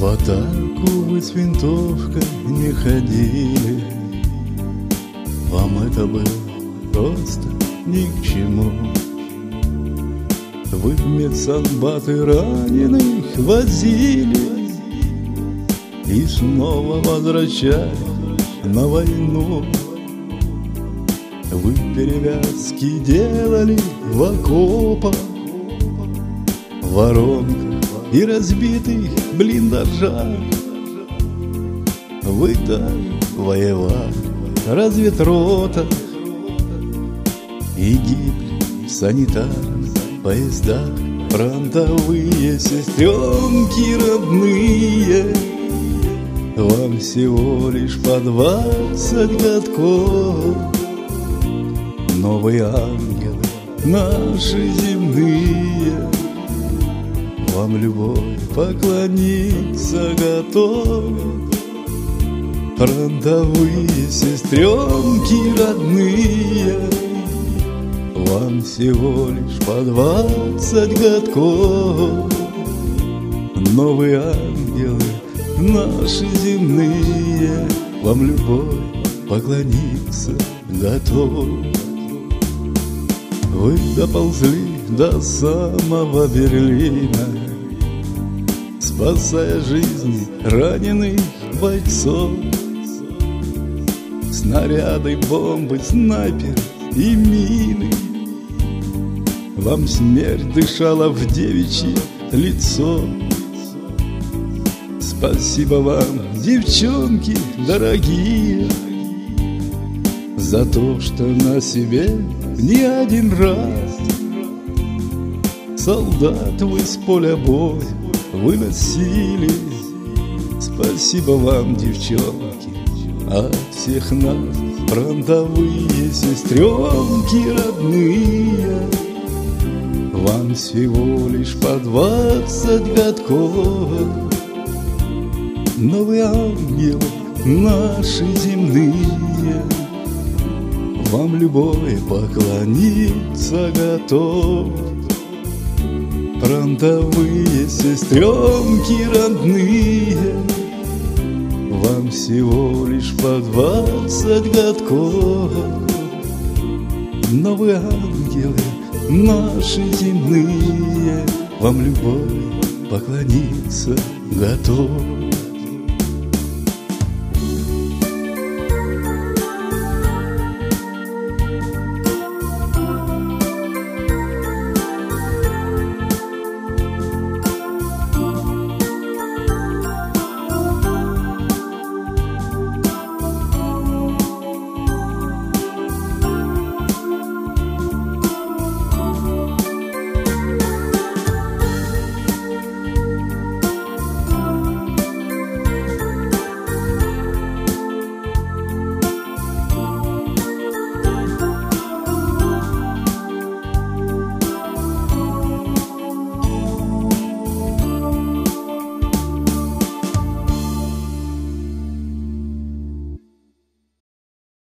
В атаку вы с винтовкой не ходили, вам это было просто ни к чему. Вы в медсанбаты раненых возили и снова возвращали на войну. Вы перевязки делали в окопах, в воронках и разбитых блиндажах. Вы даже воевали в разведротах и гибли в санитарных поездах. Фронтовые сестренки родные, вам всего лишь по 20 годков. Новые ангелы наши земные, вам любовь поклониться готов. Фронтовые сестренки родные, вам всего лишь по 20 годков. Новые ангелы наши земные, вам любовь поклониться готов. Вы доползли до самого Берлина, спасая жизни раненых бойцов. Снаряды, бомбы, снайперы и мины, вам смерть дышала в девичье лицо. Спасибо вам, девчонки дорогие, за то, что на себе не один раз солдат вы с поля боя выносили. Спасибо вам, девчонки, от всех нас, фронтовые сестренки родные, вам всего лишь по 20 годков. Новые ангелы наши земные, вам любой поклониться готов. Фронтовые сестренки родные, вам всего лишь по 20 годков. Новые ангелы наши земные, вам любой поклониться готов.